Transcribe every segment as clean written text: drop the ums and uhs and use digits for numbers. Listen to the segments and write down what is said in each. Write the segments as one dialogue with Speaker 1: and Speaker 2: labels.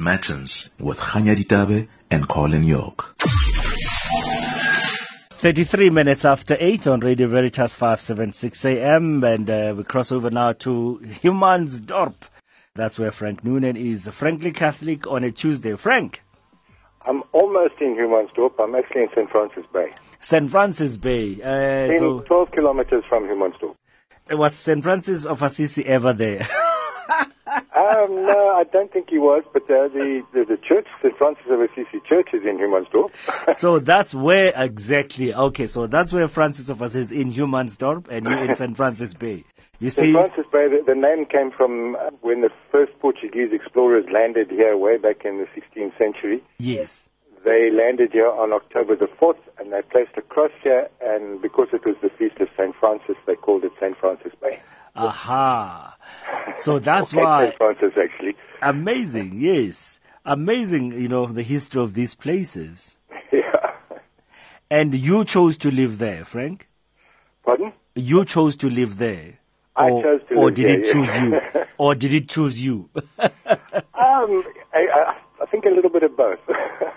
Speaker 1: Matins with Khanya Ditabe and Colin York.
Speaker 2: 33 minutes after 8 on Radio Veritas 576 AM, and we cross over now to Humansdorp. That's where Frank Noonan is. Frankly Catholic on a Tuesday. Frank?
Speaker 3: I'm almost in Humansdorp. I'm actually in St. Francis Bay.
Speaker 2: St. Francis Bay.
Speaker 3: 12 kilometers from Humansdorp.
Speaker 2: Was St. Francis of Assisi ever there?
Speaker 3: No, I don't think he was, but the church, St. Francis of Assisi Church, is in Humansdorp.
Speaker 2: So that's where exactly, okay, so that's where Francis of Assisi is in Humansdorp and you're in St. Francis Bay. You see,
Speaker 3: St. Francis Bay, the name came from when the first Portuguese explorers landed here way back in the 16th century.
Speaker 2: Yes.
Speaker 3: They landed here on October the 4th, and they placed a cross here, and because it was the feast of St. Francis, they called it St. Francis Bay.
Speaker 2: Aha. So that's why.
Speaker 3: St. Francis, actually.
Speaker 2: Amazing, yes. Amazing, the history of these places.
Speaker 3: Yeah.
Speaker 2: And you chose to live there, Frank?
Speaker 3: Pardon?
Speaker 2: You chose to live there.
Speaker 3: I chose to
Speaker 2: or
Speaker 3: live
Speaker 2: did
Speaker 3: there,
Speaker 2: it choose you? Or did it choose you?
Speaker 3: I think a little bit of both.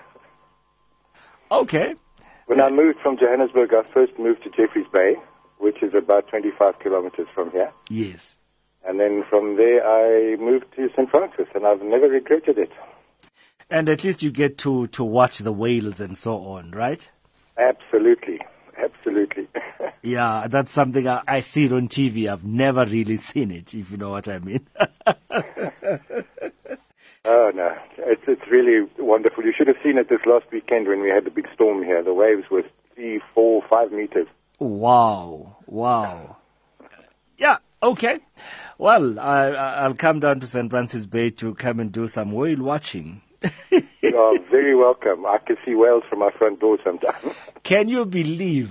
Speaker 2: Okay.
Speaker 3: When I moved from Johannesburg, I first moved to Jeffreys Bay, which is about 25 kilometers from here.
Speaker 2: Yes.
Speaker 3: And then from there, I moved to St. Francis, and I've never regretted it.
Speaker 2: And at least you get to watch the whales and so on, right?
Speaker 3: Absolutely. Absolutely.
Speaker 2: Yeah, that's something I see it on TV. I've never really seen it, if you know what I mean.
Speaker 3: Oh, no. It's really wonderful. You should have seen it this last weekend when we had the big storm here. The waves were 3, 4, 5 meters.
Speaker 2: Wow. Yeah, okay. Well, I'll come down to St. Francis Bay to come and do some whale watching.
Speaker 3: You are very welcome. I can see whales from my front door sometimes.
Speaker 2: Can you believe?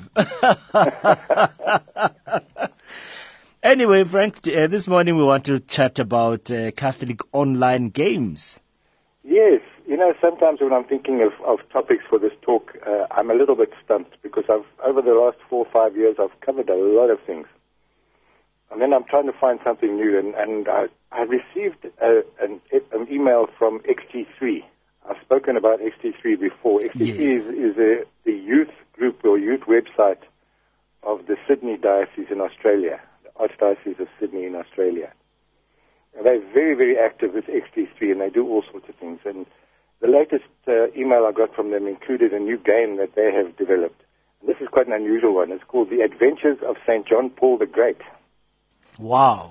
Speaker 2: Anyway, Frank, this morning we want to chat about Catholic online games.
Speaker 3: Yes. Sometimes when I'm thinking of topics for this talk, I'm a little bit stumped because over the last 4 or 5 years, I've covered a lot of things. And then I'm trying to find something new, and I received an email from XT3. I've spoken about XT3 before. XT3
Speaker 2: Yes.
Speaker 3: is the youth group or youth website of the Sydney Diocese in Australia, the Archdiocese of Sydney in Australia. And they're very, very active with XT3, and they do all sorts of things. And the latest email I got from them included a new game that they have developed. And this is quite an unusual one. It's called The Adventures of St. John Paul the Great.
Speaker 2: Wow.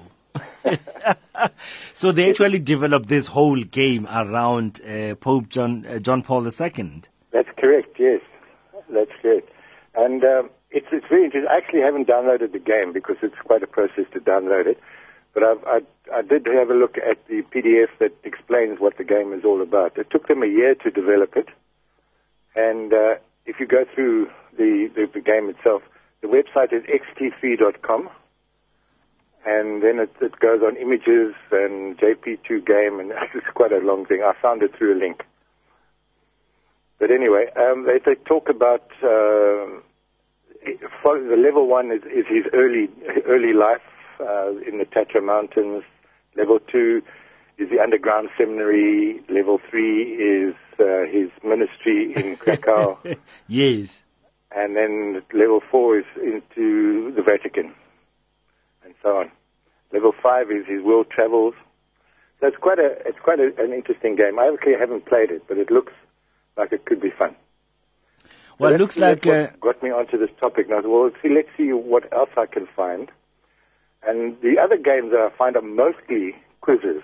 Speaker 2: So they actually developed this whole game around Pope John Paul II.
Speaker 3: That's correct, yes. That's correct. And it's very interesting. I actually haven't downloaded the game because it's quite a process to download it. But I did have a look at the PDF that explains what the game is all about. It took them a year to develop it. And if you go through the game itself, the website is xt3.com. And then it goes on images and JP2 game, and it's quite a long thing. I found it through a link. But anyway, they talk about the level 1 is his early life in the Tatra Mountains. Level 2 is the underground seminary. Level 3 is his ministry in Krakow.
Speaker 2: Yes.
Speaker 3: And then level 4 is into the Vatican, and so on. Level 5 is his world travels. So it's quite an interesting game. I actually haven't played it, but it looks like it could be fun.
Speaker 2: Well,
Speaker 3: so
Speaker 2: it looks like
Speaker 3: what got me onto this topic. Now, let's see what else I can find. And the other games that I find are mostly quizzes.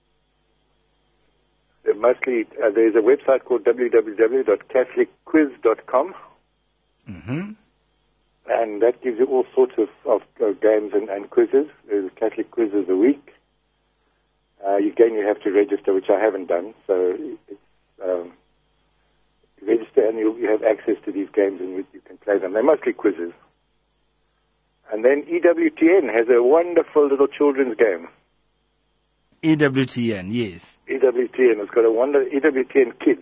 Speaker 3: They're mostly there's a website called www.catholicquiz.com.
Speaker 2: Mm-hmm.
Speaker 3: And that gives you all sorts of games and quizzes. There's Catholic quizzes a week. Again, you have to register, which I haven't done. So it's, register and you have access to these games and you can play them. They're mostly quizzes. And then EWTN has a wonderful little children's game.
Speaker 2: EWTN, yes.
Speaker 3: EWTN. It's got EWTN Kids.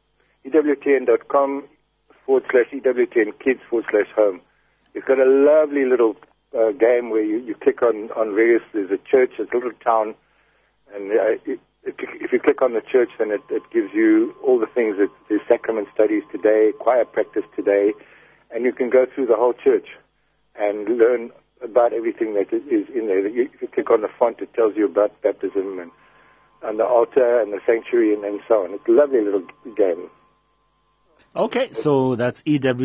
Speaker 3: EWTN.com/EWTN Kids/home. It's got a lovely little game where you click on various, there's a church, there's a little town, and if you click on the church, then it gives you all the things that there's sacrament studies today, choir practice today, and you can go through the whole church and learn about everything that is in there. If you click on the font, it tells you about baptism and the altar and the sanctuary and so on. It's a lovely little game.
Speaker 2: Okay, so that's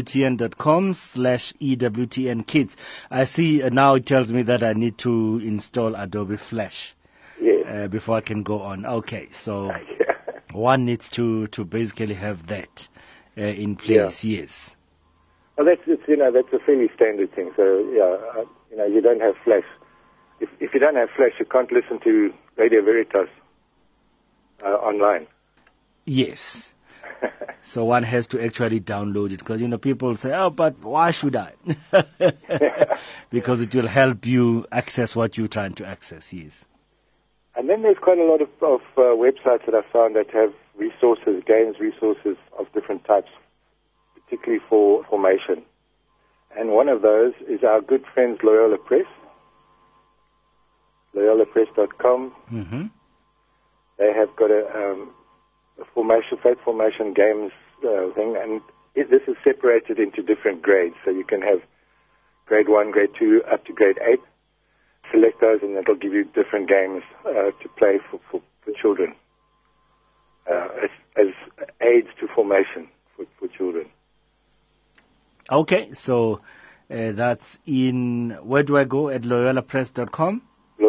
Speaker 2: ewtn.com/EWTNkids. I see now it tells me that I need to install Adobe Flash before I can go on. Okay, so one needs to basically have that in place, yes.
Speaker 3: Well, that's a fairly standard thing. So, you don't have Flash. If you don't have Flash, you can't listen to Radio Veritas online.
Speaker 2: Yes. So one has to actually download it because, people say, oh, but why should I? Because it will help you access what you're trying to access, yes.
Speaker 3: And then there's quite a lot of websites that I found that have resources, games resources of different types, particularly for formation. And one of those is our good friends Loyola Press, loyolapress.com.
Speaker 2: Mm-hmm.
Speaker 3: They have got a faith formation games thing, and this is separated into different grades. So you can have grade 1, grade 2, up to grade 8. Select those, and it'll give you different games to play for children as aids to formation for children.
Speaker 2: Okay, so that's where do I go? At loyolapress.com?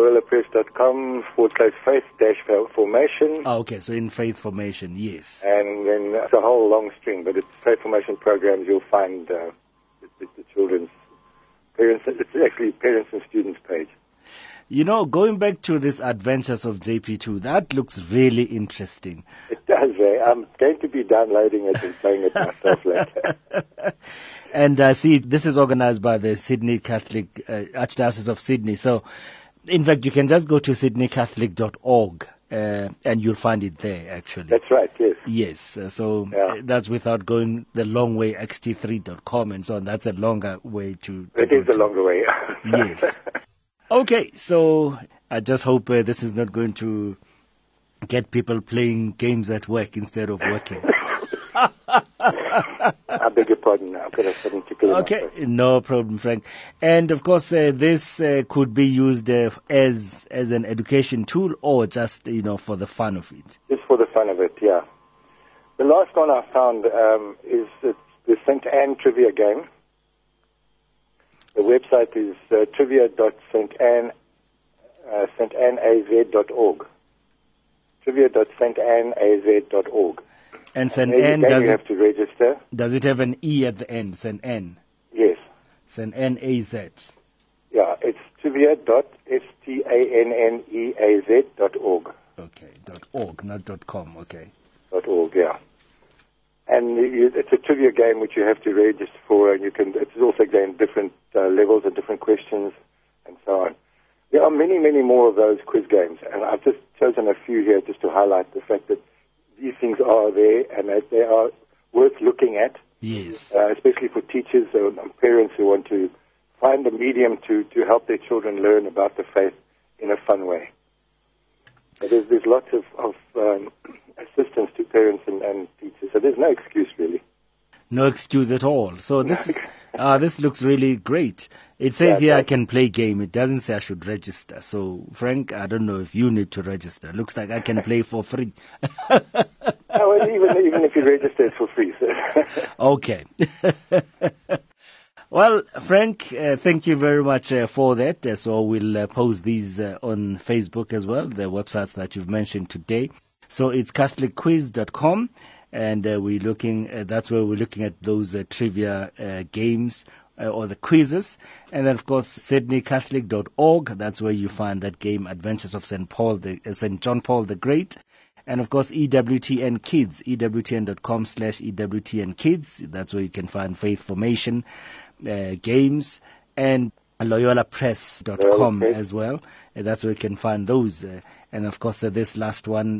Speaker 3: loyolapress.com/faith-formation.
Speaker 2: Oh, okay, so in faith formation, yes.
Speaker 3: And then it's a whole long string, but it's faith formation programs. You'll find the children's parents. It's actually parents and students page.
Speaker 2: Going back to this Adventures of JP2, that looks really interesting.
Speaker 3: It does, I'm going to be downloading it and playing it myself later.
Speaker 2: And see, this is organized by the Sydney Catholic Archdiocese of Sydney. So, in fact, you can just go to sydneycatholic.org and you'll find it there, actually.
Speaker 3: That's right, yes.
Speaker 2: Yes, that's without going the long way, xt3.com and so on. That's a longer way to
Speaker 3: It is a longer way.
Speaker 2: Yes. Okay, so I just hope this is not going to get people playing games at work instead of working.
Speaker 3: I beg your pardon. I've got a sudden tickle in my throat.
Speaker 2: No problem, Frank. And of course, this could be used as an education tool or just, for the fun of it.
Speaker 3: Just for the fun of it, yeah. The last one I found is the St. Anne trivia game. The website is trivia.stanneaz.org. Trivia.stanneaz.org.
Speaker 2: And St. Anne, does
Speaker 3: you have to register.
Speaker 2: Does it have an E at the end, St. Anne?
Speaker 3: Yes.
Speaker 2: St. Anne AZ.
Speaker 3: Yeah, it's trivia.stanneaz.org.
Speaker 2: Okay, .org, not .com, okay.
Speaker 3: .org, yeah. And it's a trivia game which you have to register for, and it's also again different levels and different questions and so on. There are many, many more of those quiz games, and I've just chosen a few here just to highlight the fact that these things are there and that they are worth looking at.
Speaker 2: Yes.
Speaker 3: Especially for teachers and parents who want to find a medium to help their children learn about the faith in a fun way. So there's lots of assistance to parents and teachers, so there's no excuse really.
Speaker 2: No excuse at all. So this looks really great. It says here I can play game. It doesn't say I should register. So, Frank, I don't know if you need to register. It looks like I can play for free.
Speaker 3: Well, even if you register, it's for free. So.
Speaker 2: Okay. Well, Frank, thank you very much for that. So we'll post these on Facebook as well, the websites that you've mentioned today. So it's CatholicQuiz.com, and that's where we're looking at those trivia games or the quizzes. And then, of course, SydneyCatholic.org, that's where you find that game, Adventures of St. John Paul the Great. And, of course, EWTN Kids, EWTN.com/EWTN Kids. That's where you can find faith formation games, and LoyolaPress.com as well. That's where you can find those. And, of course, this last one,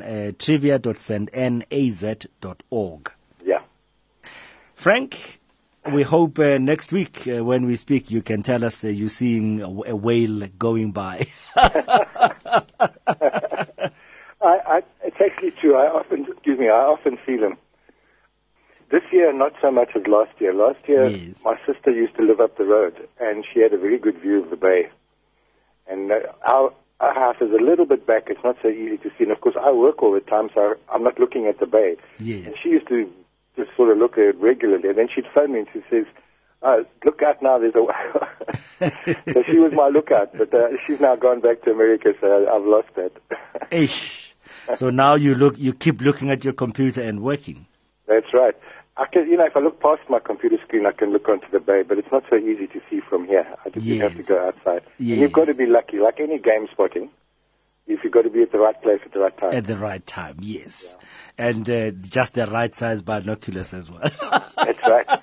Speaker 2: trivia.stanneaz.org.
Speaker 3: Yeah.
Speaker 2: Frank, we hope next week when we speak you can tell us you're seeing a whale going by.
Speaker 3: It's actually true. I often see them. This year, not so much as last year. Last year,
Speaker 2: Yes.
Speaker 3: my sister used to live up the road, and she had a very good view of the bay. And our house is a little bit back. It's not so easy to see. And, of course, I work all the time, so I'm not looking at the bay.
Speaker 2: Yes.
Speaker 3: And she used to just sort of look at it regularly. And then she'd phone me and she says, look out now, there's a... So she was my lookout, but she's now gone back to America, so I've lost that.
Speaker 2: Ish. So now you keep looking at your computer and working.
Speaker 3: That's right. I can, if I look past my computer screen, I can look onto the bay, but it's not so easy to see from here. I just have to go outside.
Speaker 2: Yes.
Speaker 3: And you've got to be lucky, like any game spotting. You've got to be at the right place at the right time.
Speaker 2: At the right time, yes. Yeah. And just the right size binoculars as well.
Speaker 3: That's right.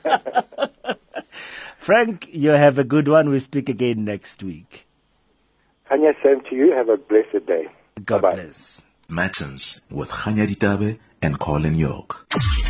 Speaker 2: Frank, you have a good one. We speak again next week.
Speaker 3: Khanya, same to you. Have a blessed day.
Speaker 2: God
Speaker 3: Bye-bye.
Speaker 2: bless.
Speaker 1: Matins with Khanya Ditabe and Colin York.